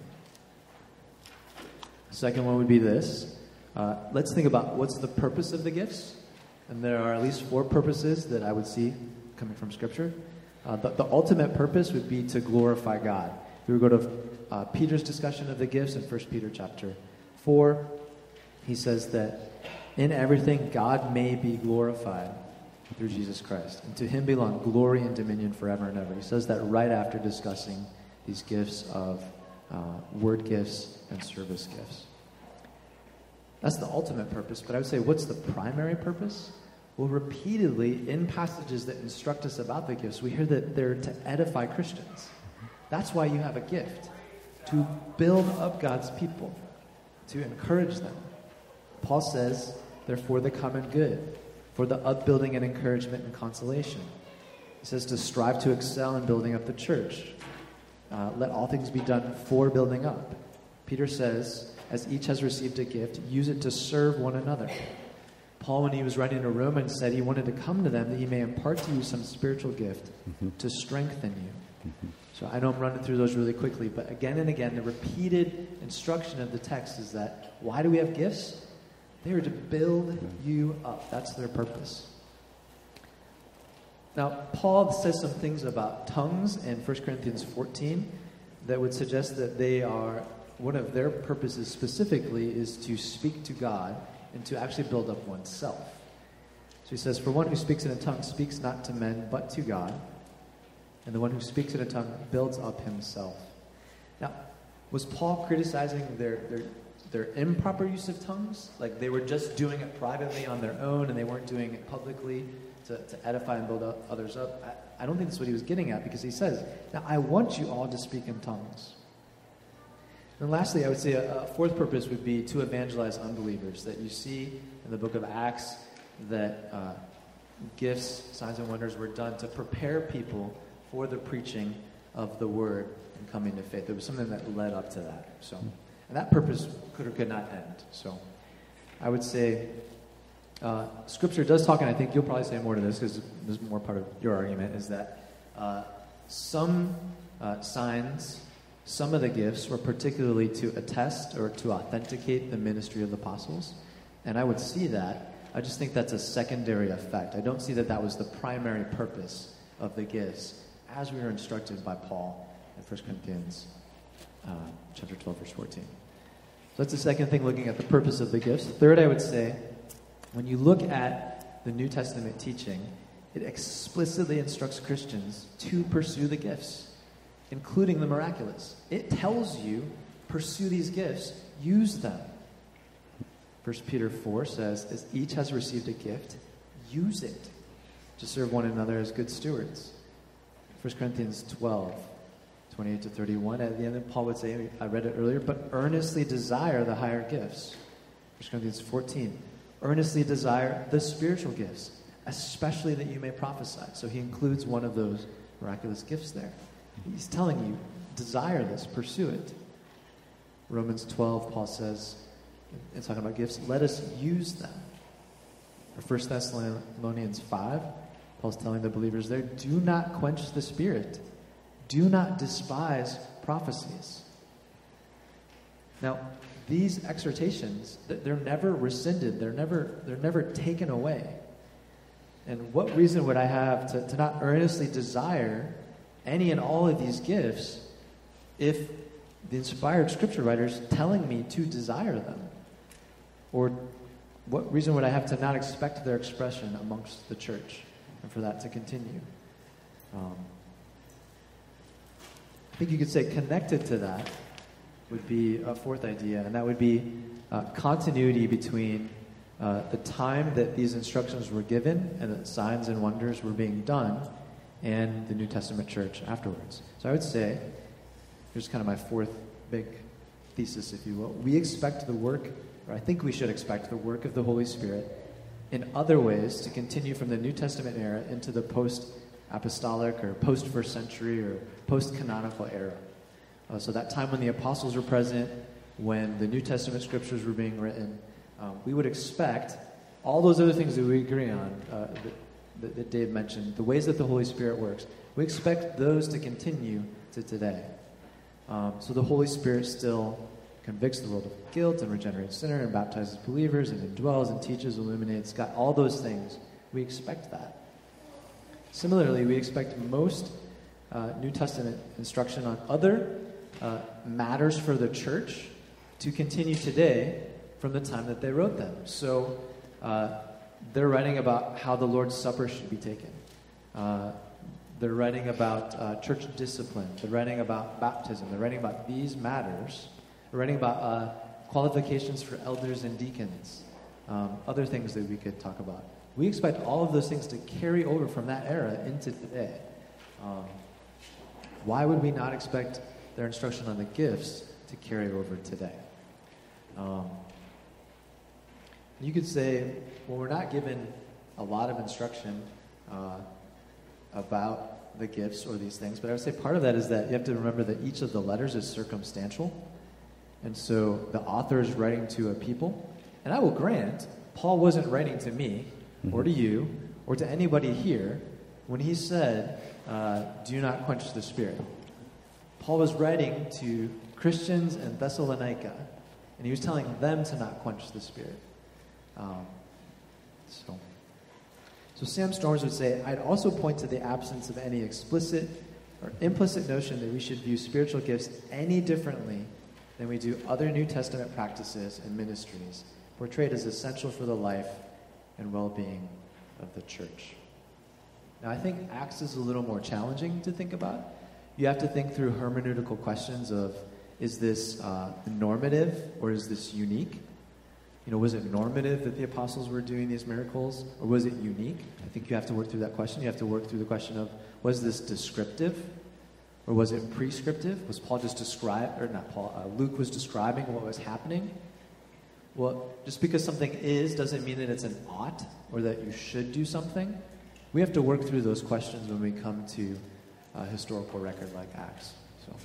The second one would be this. Let's think about what's the purpose of the gifts. And there are at least 4 purposes that I would see coming from Scripture. The ultimate purpose would be to glorify God. We would go to Peter's discussion of the gifts in 1 Peter chapter 4. He says that in everything God may be glorified through Jesus Christ. And to him belong glory and dominion forever and ever. He says that right after discussing these gifts of word gifts and service gifts. That's the ultimate purpose, but I would say what's the primary purpose? Well, repeatedly in passages that instruct us about the gifts, we hear that they're to edify Christians. That's why you have a gift, to build up God's people, to encourage them. Paul says they're for the common good, for the upbuilding and encouragement and consolation. He says to strive to excel in building up the church. Let all things be done for building up. Peter says, as each has received a gift, use it to serve one another. Paul, when he was writing to Romans, said he wanted to come to them that he may impart to you some spiritual gift to strengthen you. So I know I'm running through those really quickly, but again and again, the repeated instruction of the text is that, why do we have gifts? They are to build you up. That's their purpose. Now, Paul says some things about tongues in 1 Corinthians 14 that would suggest that one of their purposes specifically is to speak to God and to actually build up oneself. So he says, for one who speaks in a tongue speaks not to men but to God, and the one who speaks in a tongue builds up himself. Now, was Paul criticizing their improper use of tongues? Like they were just doing it privately on their own and they weren't doing it publicly to edify and build others up? I don't think that's what he was getting at, because he says, now I want you all to speak in tongues. And lastly, I would say a fourth purpose would be to evangelize unbelievers. That you see in the book of Acts that gifts, signs, and wonders were done to prepare people for the preaching of the word and coming to faith. There was something that led up to that. So, and that purpose could or could not end. So I would say Scripture does talk, and I think you'll probably say more to this because this is more part of your argument, is that some signs, some of the gifts were particularly to attest or to authenticate the ministry of the apostles. And I would see that. I just think that's a secondary effect. I don't see that was the primary purpose of the gifts as we were instructed by Paul in 1 Corinthians chapter 12, verse 14. So that's the second thing, looking at the purpose of the gifts. Third, I would say, when you look at the New Testament teaching, it explicitly instructs Christians to pursue the gifts. including the miraculous. It tells you, pursue these gifts, use them. 1 Peter 4 says, as each has received a gift, use it to serve one another as good stewards. 1 Corinthians 12, 28 to 31, at the end, Paul would say, I read it earlier, but earnestly desire the higher gifts. 1 Corinthians 14, earnestly desire the spiritual gifts, especially that you may prophesy. So he includes one of those miraculous gifts there. He's telling you, desire this, pursue it. Romans 12, Paul says, in talking about gifts, let us use them. Or 1 Thessalonians 5, Paul's telling the believers there, do not quench the spirit. Do not despise prophecies. Now, these exhortations, they're never rescinded. They're never taken away. And what reason would I have to not earnestly desire any and all of these gifts if the inspired scripture writers telling me to desire them? Or what reason would I have to not expect their expression amongst the church and for that to continue? I think you could say connected to that would be a fourth idea, and that would be continuity between the time that these instructions were given and that signs and wonders were being done and the New Testament church afterwards. So I would say, here's kind of my fourth big thesis, if you will. We expect the work, or I think we should expect the work of the Holy Spirit in other ways to continue from the New Testament era into the post-apostolic or post-first century or post-canonical era. So that time when the apostles were present, when the New Testament scriptures were being written, we would expect all those other things that we agree on, that Dave mentioned, the ways that the Holy Spirit works, we expect those to continue to today. So the Holy Spirit still convicts the world of guilt and regenerates sinner and baptizes believers and indwells and teaches, illuminates, got all those things. We expect that. Similarly, we expect most New Testament instruction on other matters for the church to continue today from the time that they wrote them. So they're writing about how the Lord's Supper should be taken. They're writing about church discipline. They're writing about baptism. They're writing about these matters. They're writing about qualifications for elders and deacons, other things that we could talk about. We expect all of those things to carry over from that era into today. Why would we not expect their instruction on the gifts to carry over today? You could say, well, we're not given a lot of instruction about the gifts or these things, but I would say part of that is that you have to remember that each of the letters is circumstantial. And so the author is writing to a people. And I will grant, Paul wasn't writing to me or to you or to anybody here when he said, do not quench the spirit. Paul was writing to Christians in Thessalonica, and he was telling them to not quench the spirit. So Sam Storms would say, I'd also point to the absence of any explicit or implicit notion that we should view spiritual gifts any differently than we do other New Testament practices and ministries, portrayed as essential for the life and well-being of the church. Now, I think Acts is a little more challenging to think about. You have to think through hermeneutical questions of, is this normative or is this unique? Was it normative that the apostles were doing these miracles, or was it unique? I think you have to work through that question. You have to work through the question of, was this descriptive, or was it prescriptive? Was Paul just Luke was describing what was happening? Well, just because something is doesn't mean that it's an ought, or that you should do something. We have to work through those questions when we come to a historical record like Acts.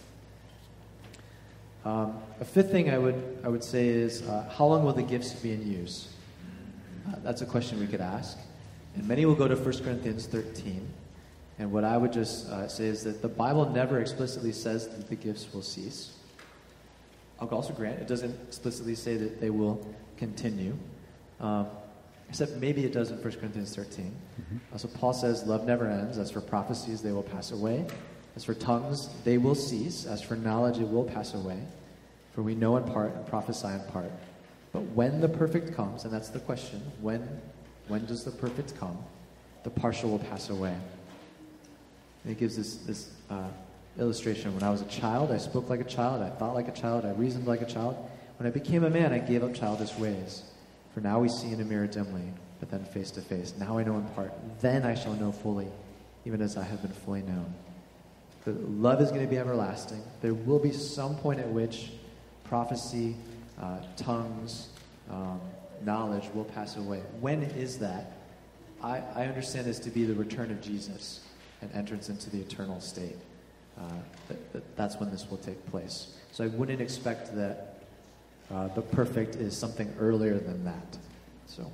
A fifth thing I would say is, how long will the gifts be in use? That's a question we could ask. And many will go to 1 Corinthians 13. And what I would just say is that the Bible never explicitly says that the gifts will cease. I'll also grant it doesn't explicitly say that they will continue. Except maybe it does in 1 Corinthians 13. So Paul says, love never ends. As for prophecies, they will pass away. As for tongues, they will cease. As for knowledge, it will pass away. For we know in part and prophesy in part. But when the perfect comes, and that's the question, when does the perfect come? The partial will pass away. And it gives this illustration. When I was a child, I spoke like a child, I thought like a child, I reasoned like a child. When I became a man, I gave up childish ways. For now we see in a mirror dimly, but then face to face. Now I know in part, then I shall know fully, even as I have been fully known. The love is going to be everlasting. There will be some point at which prophecy, tongues, knowledge will pass away. When is that? I understand this to be the return of Jesus and entrance into the eternal state. That's when this will take place. So I wouldn't expect that the perfect is something earlier than that. So,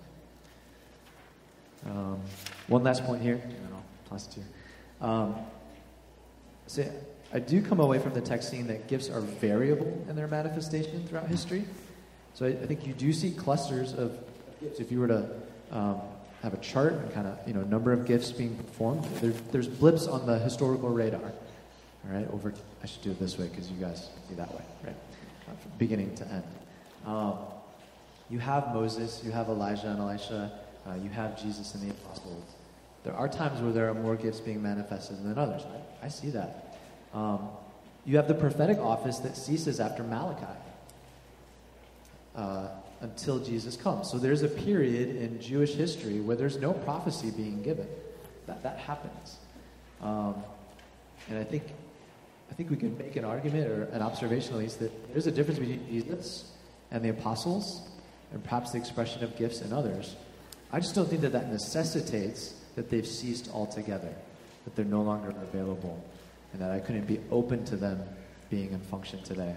one last point here, and I'll toss it to you. So I do come away from the text seeing that gifts are variable in their manifestation throughout history. So I think you do see clusters of gifts. If you were to have a chart and kind of, number of gifts being performed, there's blips on the historical radar. All right, I should do it this way because you guys see that way, right? From beginning to end. You have Moses, you have Elijah and Elisha, you have Jesus and the apostles. There are times where there are more gifts being manifested than others. I see that. You have the prophetic office that ceases after Malachi until Jesus comes. So there's a period in Jewish history where there's no prophecy being given. That happens. And I think we can make an argument or an observation at least that there's a difference between Jesus and the apostles and perhaps the expression of gifts in others. I just don't think that necessitates that they've ceased altogether, that they're no longer available, and that I couldn't be open to them being in function today.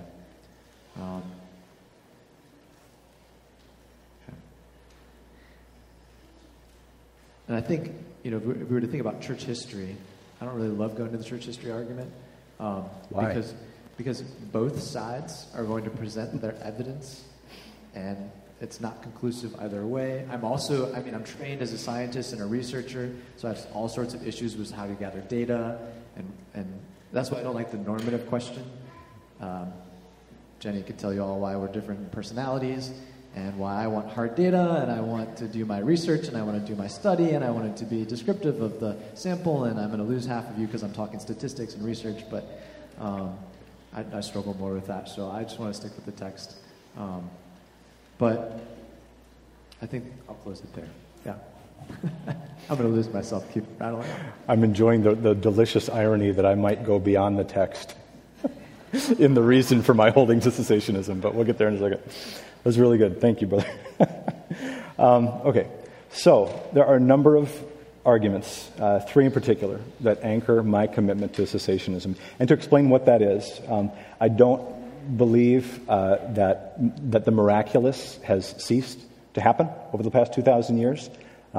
And I think, if we were to think about church history, I don't really love going to the church history argument. Why? Because both sides are going to present their evidence, and it's not conclusive either way. I'm trained as a scientist and a researcher, so I have all sorts of issues with how to gather data, and that's why I don't like the normative question. Jenny could tell you all why we're different personalities, and why I want hard data, and I want to do my research, and I want to do my study, and I want it to be descriptive of the sample, and I'm going to lose half of you because I'm talking statistics and research, but I struggle more with that, so I just want to stick with the text. But I think I'll close it there. Yeah. I'm going to lose myself. Keep rattling. I'm enjoying the delicious irony that I might go beyond the text in the reason for my holding to cessationism, but we'll get there in a second. That was really good. Thank you, brother. Okay, so there are a number of arguments, three in particular, that anchor my commitment to cessationism. And to explain what that is, I don't believe that the miraculous has ceased to happen over the past 2,000 years.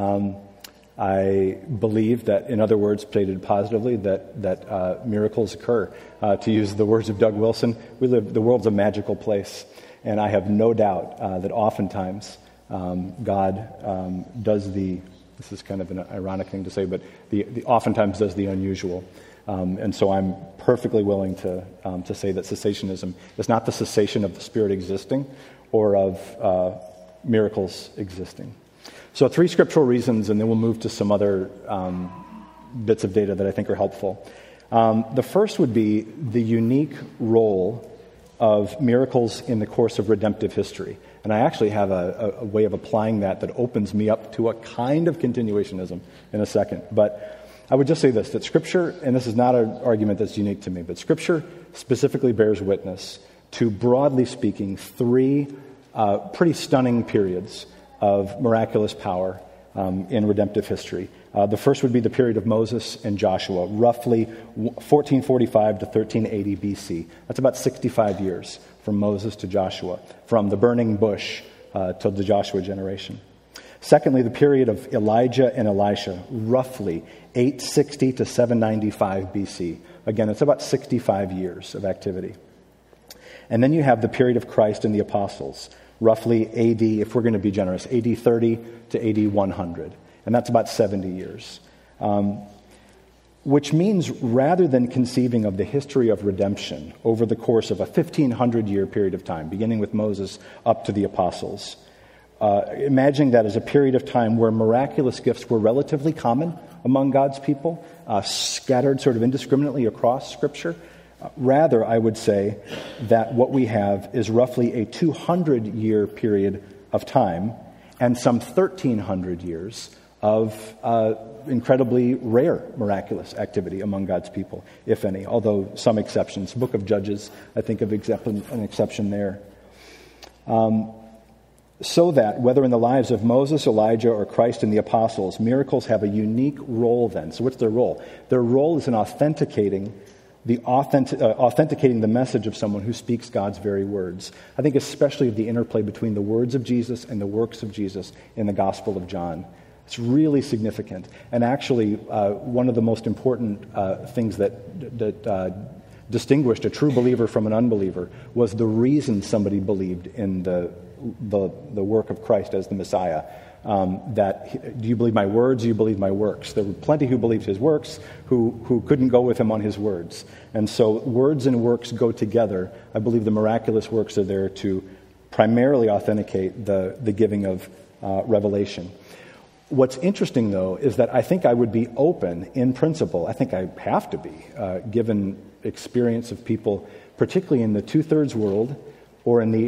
I believe that, in other words, stated positively, that miracles occur. To use the words of Doug Wilson, the world's a magical place. And I have no doubt that oftentimes God does this is kind of an ironic thing to say, but the oftentimes does the unusual. And so I'm perfectly willing to say that cessationism is not the cessation of the Spirit existing or of miracles existing. So 3 scriptural reasons, and then we'll move to some other bits of data that I think are helpful. The first would be the unique role of miracles in the course of redemptive history. And I actually have a way of applying that opens me up to a kind of continuationism in a second. But I would just say this, that Scripture, and this is not an argument that's unique to me, but Scripture specifically bears witness to, broadly speaking, 3 pretty stunning periods of miraculous power in redemptive history. The first would be the period of Moses and Joshua, roughly 1445 to 1380 BC. That's about 65 years from Moses to Joshua, from the burning bush to the Joshua generation. Secondly, the period of Elijah and Elisha, roughly 860 to 795 BC. Again, it's about 65 years of activity. And then you have the period of Christ and the apostles, roughly AD, if we're going to be generous, AD 30 to AD 100. And that's about 70 years. Which means rather than conceiving of the history of redemption over the course of a 1,500-year period of time, beginning with Moses up to the apostles, imagining that as a period of time where miraculous gifts were relatively common among God's people, scattered sort of indiscriminately across Scripture, Rather, I would say that what we have is roughly a 200-year period of time and some 1,300 years of incredibly rare miraculous activity among God's people, if any, although some exceptions. Book of Judges, I think of an exception there. So that, whether in the lives of Moses, Elijah, or Christ and the apostles, miracles have a unique role then. So what's their role? Their role is in authenticating the message of someone who speaks God's very words. I think especially of the interplay between the words of Jesus and the works of Jesus in the Gospel of John. It's really significant. And actually, one of the most important things that distinguished a true believer from an unbeliever was the reason somebody believed in the work of Christ as the Messiah. That, do you believe my words? Do you believe my works? There were plenty who believed his works who couldn't go with him on his words. And so words and works go together. I believe the miraculous works are there to primarily authenticate the giving of revelation. What's interesting, though, is that I think I would be open in principle. I think I have to be, given experience of people, particularly in the two-thirds world, or in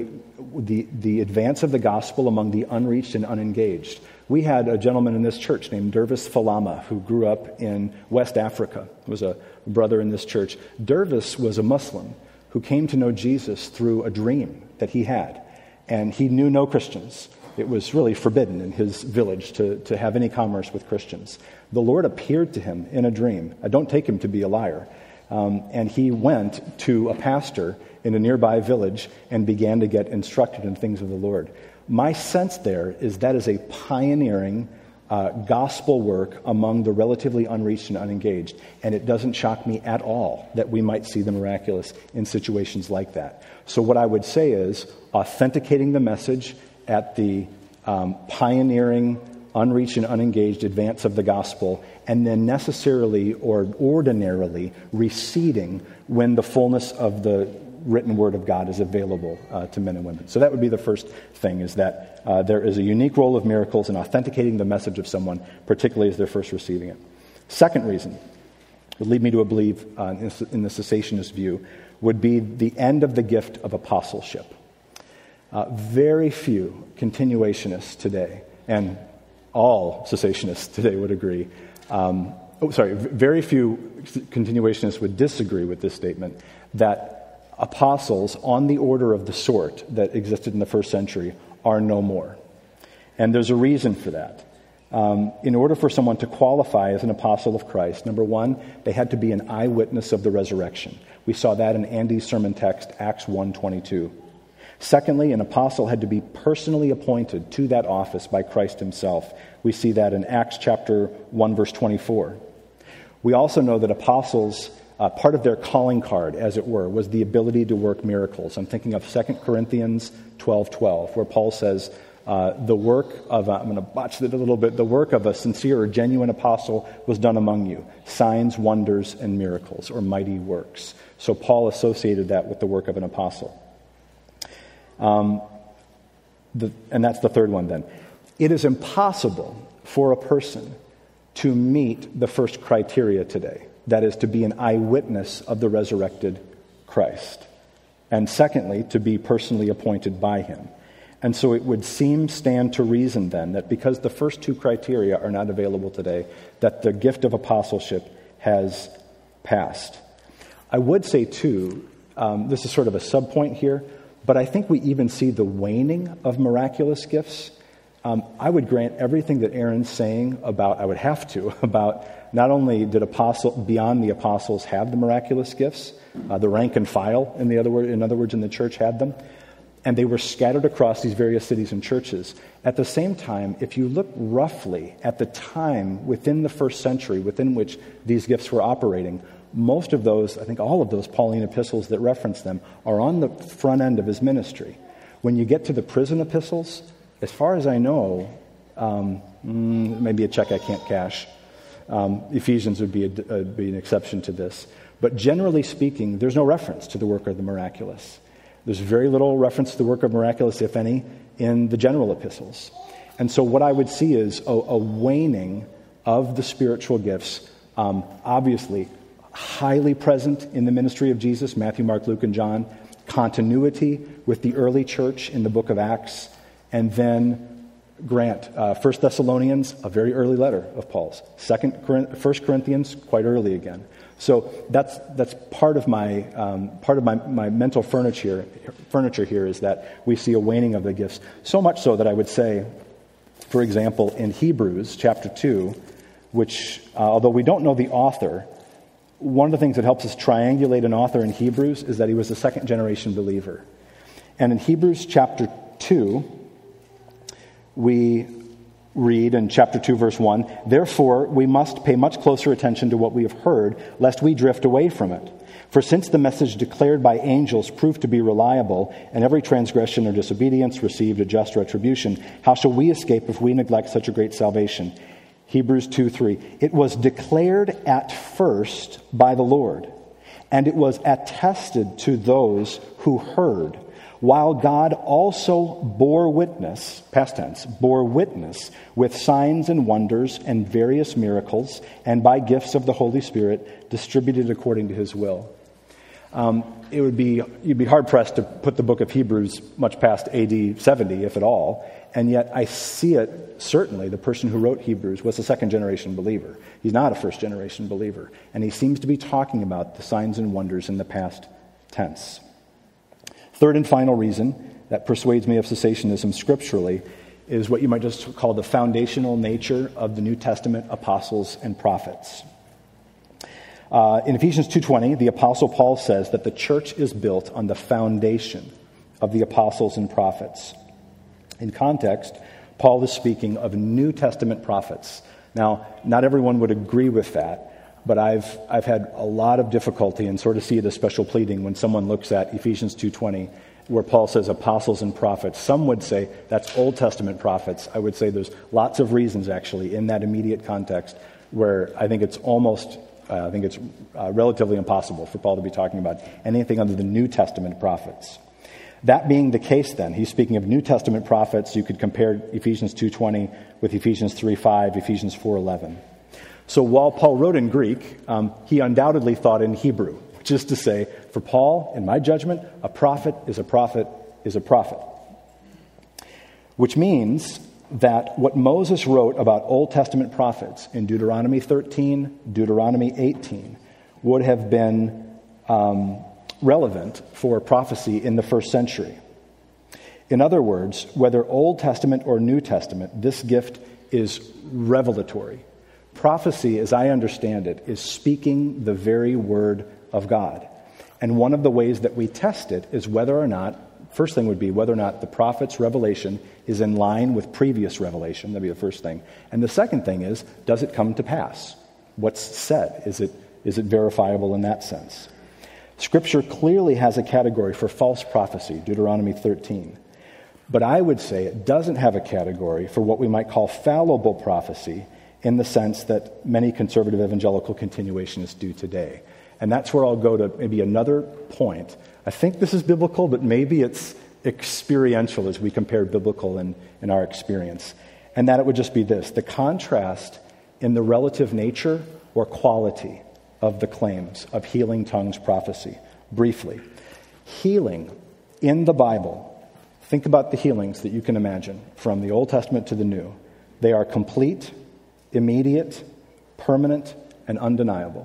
the advance of the gospel among the unreached and unengaged. We had a gentleman in this church named Dervis Falama who grew up in West Africa, was a brother in this church. Dervis was a Muslim who came to know Jesus through a dream that he had, and he knew no Christians. It was really forbidden in his village to have any commerce with Christians. The Lord appeared to him in a dream. I don't take him to be a liar. And he went to a pastor in a nearby village and began to get instructed in things of the Lord. My sense there is that is a pioneering gospel work among the relatively unreached and unengaged. And it doesn't shock me at all that we might see the miraculous in situations like that. So what I would say is authenticating the message at the pioneering, unreached and unengaged advance of the gospel, and then necessarily or ordinarily receding when the fullness of the written word of God is available to men and women. So that would be the first thing, is that there is a unique role of miracles in authenticating the message of someone, particularly as they're first receiving it. Second reason would lead me to believe in the cessationist view would be the end of the gift of apostleship. Very few continuationists today, and all cessationists today would agree, very few continuationists would disagree with this statement, that apostles on the order of the sort that existed in the first century are no more. And there's a reason for that. In order for someone to qualify as an apostle of Christ, number one, they had to be an eyewitness of the resurrection. We saw that in Andy's sermon text, Acts 1:22. Secondly, an apostle had to be personally appointed to that office by Christ himself. We see that in Acts chapter 1, verse 24. We also know that apostles, part of their calling card, as it were, was the ability to work miracles. I'm thinking of 2 Corinthians 12:12, where Paul says, the work of, I'm going to botch it a little bit, the work of a sincere or genuine apostle was done among you, signs, wonders, and miracles, or mighty works. So Paul associated that with the work of an apostle. And that's the third one then. It is impossible for a person to meet the first criteria today. That is, to be an eyewitness of the resurrected Christ. And secondly, to be personally appointed by him. And so it would stand to reason then that because the first two criteria are not available today, that the gift of apostleship has passed. I would say too, this is sort of a sub-point here, but I think we even see the waning of miraculous gifts. I would grant everything that Aaron's saying about not only did beyond the apostles have the miraculous gifts, the rank and file, in other words, in the church had them, and they were scattered across these various cities and churches. At the same time, if you look roughly at the time within the first century within which these gifts were operating, most of those, I think all of those Pauline epistles that reference them, are on the front end of his ministry. When you get to the prison epistles, as far as I know, maybe a check I can't cash. Ephesians would be an exception to this. But generally speaking, there's no reference to the work of the miraculous. There's very little reference to the work of miraculous, if any, in the general epistles. And so what I would see is a waning of the spiritual gifts, obviously highly present in the ministry of Jesus, Matthew, Mark, Luke, and John, continuity with the early church in the book of Acts, and then grant 1 Thessalonians, a very early letter of Paul's. 1 Corinthians, quite early again. So that's part of my mental furniture here is that we see a waning of the gifts. So much so that I would say, for example, in Hebrews chapter 2, which although we don't know the author, one of the things that helps us triangulate an author in Hebrews is that he was a second generation believer. And in Hebrews chapter 2, we read in chapter 2, verse 1, "Therefore we must pay much closer attention to what we have heard, lest we drift away from it. For since the message declared by angels proved to be reliable, and every transgression or disobedience received a just retribution, how shall we escape if we neglect such a great salvation?" Hebrews 2:3, "It was declared at first by the Lord, and it was attested to those who heard, while God also bore witness," past tense, bore witness with signs and wonders and various miracles, and by gifts of the Holy Spirit distributed according to his will. You'd be hard-pressed to put the book of Hebrews much past AD 70, if at all, and yet I see it, certainly, the person who wrote Hebrews was a second-generation believer. He's not a first-generation believer, and he seems to be talking about the signs and wonders in the past tense. Third and final reason that persuades me of cessationism scripturally is what you might just call the foundational nature of the New Testament apostles and prophets. In Ephesians 2:20, the Apostle Paul says that the church is built on the foundation of the apostles and prophets. In context, Paul is speaking of New Testament prophets. Now, not everyone would agree with that, but I've had a lot of difficulty and sort of see it as special pleading when someone looks at Ephesians 2:20, where Paul says apostles and prophets. Some would say that's Old Testament prophets. I would say there's lots of reasons, actually, in that immediate context where I think it's relatively impossible for Paul to be talking about anything other than New Testament prophets. That being the case, then, he's speaking of New Testament prophets. You could compare Ephesians 2:20 with Ephesians 3:5, Ephesians 4:11. So while Paul wrote in Greek, he undoubtedly thought in Hebrew, which is to say, for Paul, in my judgment, a prophet is a prophet is a prophet. Which means that what Moses wrote about Old Testament prophets in Deuteronomy 13, Deuteronomy 18, would have been relevant for prophecy in the first century. In other words, whether Old Testament or New Testament, this gift is revelatory. Prophecy, as I understand it, is speaking the very word of God. And one of the ways that we test it is whether or not, first thing would be whether or not the prophet's revelation is in line with previous revelation. That'd be the first thing. And the second thing is, does it come to pass? What's said? Is it verifiable in that sense? Scripture clearly has a category for false prophecy, Deuteronomy 13. But I would say it doesn't have a category for what we might call fallible prophecy, in the sense that many conservative evangelical continuationists do today. And that's where I'll go to maybe another point. I think this is biblical, but maybe it's experiential as we compare biblical in our experience. And that it would just be this: the contrast in the relative nature or quality of the claims of healing tongues prophecy. Briefly, healing in the Bible, think about the healings that you can imagine from the Old Testament to the New. They are complete, immediate, permanent, and undeniable.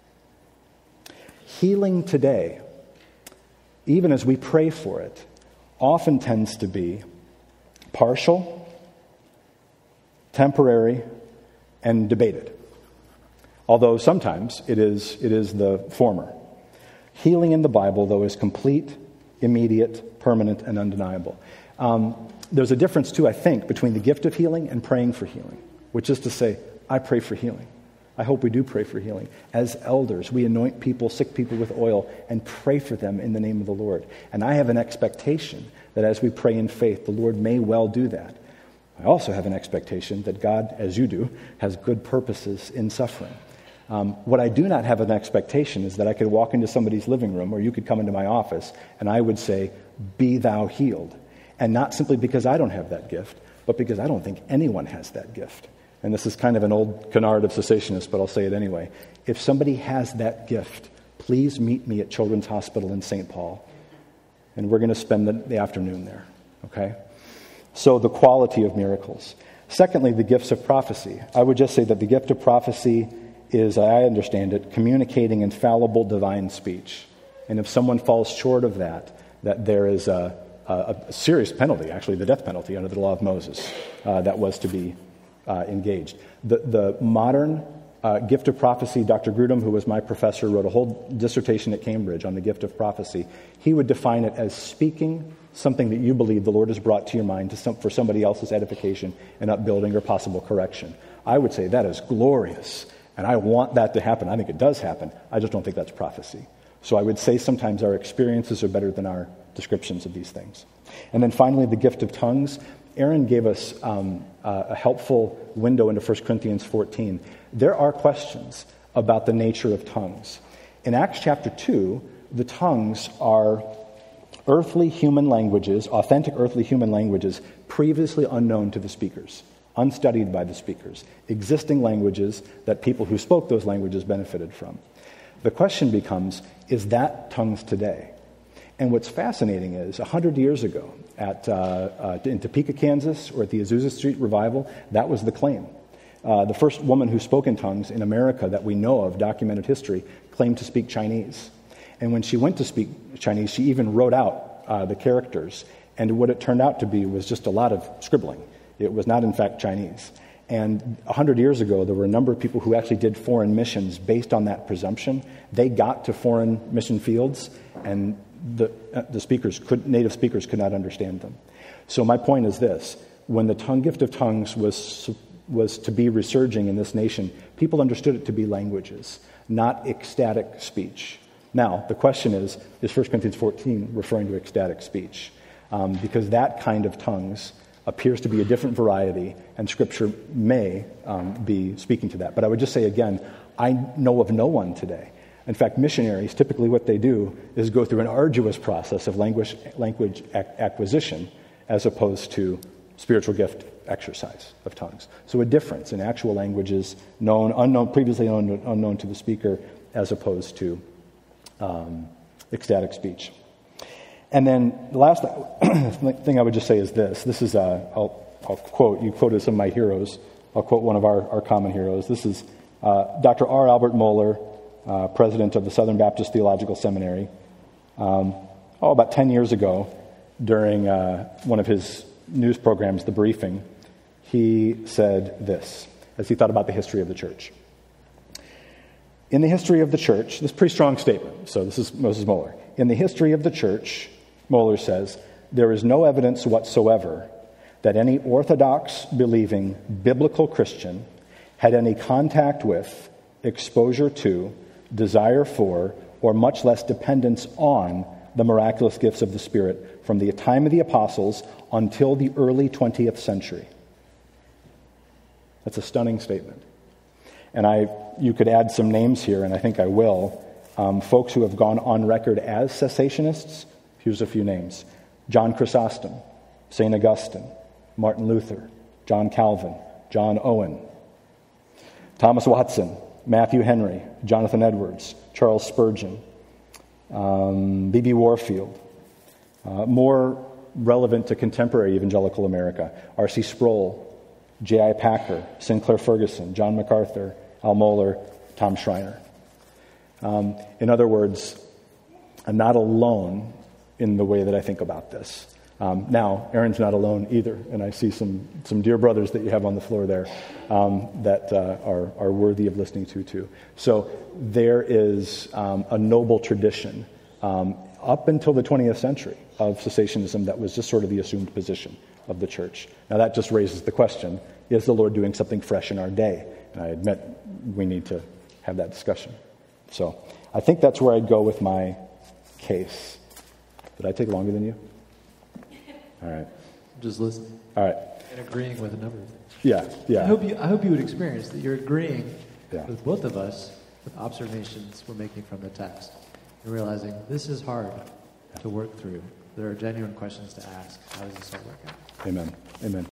Healing today, even as we pray for it, often tends to be partial, temporary, and debated. Although sometimes it is the former. Healing in the Bible, though, is complete, immediate, permanent, and undeniable. There's a difference, too, I think, between the gift of healing and praying for healing, which is to say, I pray for healing. I hope we do pray for healing. As elders, we anoint people, sick people with oil, and pray for them in the name of the Lord. And I have an expectation that as we pray in faith, the Lord may well do that. I also have an expectation that God, as you do, has good purposes in suffering. What I do not have an expectation is that I could walk into somebody's living room, or you could come into my office, and I would say, "Be thou healed." And not simply because I don't have that gift, but because I don't think anyone has that gift. and this is kind of an old canard of cessationists, but I'll say it anyway. If somebody has that gift, please meet me at Children's Hospital in St. Paul, and we're going to spend the afternoon there, okay? So the quality of miracles. Secondly, the gifts of prophecy. I would just say that the gift of prophecy is, I understand it, communicating infallible divine speech. And if someone falls short of that there is a serious penalty, actually the death penalty under the law of Moses, that was to be engaged. The modern gift of prophecy, Dr. Grudem, who was my professor, wrote a whole dissertation at Cambridge on the gift of prophecy. He would define it as speaking something that you believe the Lord has brought to your mind for somebody else's edification and upbuilding or possible correction. I would say that is glorious, and I want that to happen. I think it does happen. I just don't think that's prophecy. So I would say sometimes our experiences are better than our descriptions of these things. And then finally, the gift of tongues. Aaron gave us a helpful window into 1 Corinthians 14. There are questions about the nature of tongues. In Acts chapter 2, the tongues are earthly human languages, authentic earthly human languages, previously unknown to the speakers, unstudied by the speakers, existing languages that people who spoke those languages benefited from. The question becomes, is that tongues today? And what's fascinating is, 100 years ago, in Topeka, Kansas, or at the Azusa Street Revival, that was the claim. The first woman who spoke in tongues in America that we know of, documented history, claimed to speak Chinese. And when she went to speak Chinese, she even wrote out the characters. And what it turned out to be was just a lot of scribbling. It was not, in fact, Chinese. And 100 years ago, there were a number of people who actually did foreign missions based on that presumption. They got to foreign mission fields, and the native speakers could not understand them. So my point is this. When the gift of tongues was to be resurging in this nation, people understood it to be languages, not ecstatic speech. Now, the question is 1 Corinthians 14 referring to ecstatic speech? Because that kind of tongues appears to be a different variety, and Scripture may be speaking to that. But I would just say again, I know of no one today. In fact, missionaries, typically what they do is go through an arduous process of language acquisition as opposed to spiritual gift exercise of tongues. So a difference in actual languages previously unknown to the speaker as opposed to ecstatic speech. And then the last thing I would just say is this. This is, I'll quote, you quoted some of my heroes. I'll quote one of our common heroes. This is Dr. R. Albert Mohler, president of the Southern Baptist Theological Seminary. About 10 years ago, during one of his news programs, The Briefing, he said this, as he thought about the history of the church. In the history of the church, this is a pretty strong statement, so this is Moses Mohler. In the history of the church, Mohler says, there is no evidence whatsoever that any Orthodox believing biblical Christian had any contact with, exposure to, desire for, or much less dependence on the miraculous gifts of the Spirit from the time of the apostles until the early 20th century. That's a stunning statement. And you could add some names here, and I think I will. Folks who have gone on record as cessationists, here's a few names. John Chrysostom, St. Augustine, Martin Luther, John Calvin, John Owen, Thomas Watson, Matthew Henry, Jonathan Edwards, Charles Spurgeon, B.B. Warfield. More relevant to contemporary evangelical America, R.C. Sproul, J.I. Packer, Sinclair Ferguson, John MacArthur, Al Mohler, Tom Schreiner. In other words, I'm not alone in the way that I think about this. Now, Aaron's not alone either, and I see some dear brothers that you have on the floor there that are worthy of listening to too. So there is a noble tradition up until the 20th century of cessationism that was just sort of the assumed position of the church. Now that just raises the question, is the Lord doing something fresh in our day? And I admit we need to have that discussion. So I think that's where I'd go with my case. Did I take longer than you? All right. Just listening. All right. And agreeing with a number of things. Yeah. I hope you would experience that you're agreeing with both of us with observations we're making from the text and realizing this is hard to work through. There are genuine questions to ask. How does this all work out? Amen.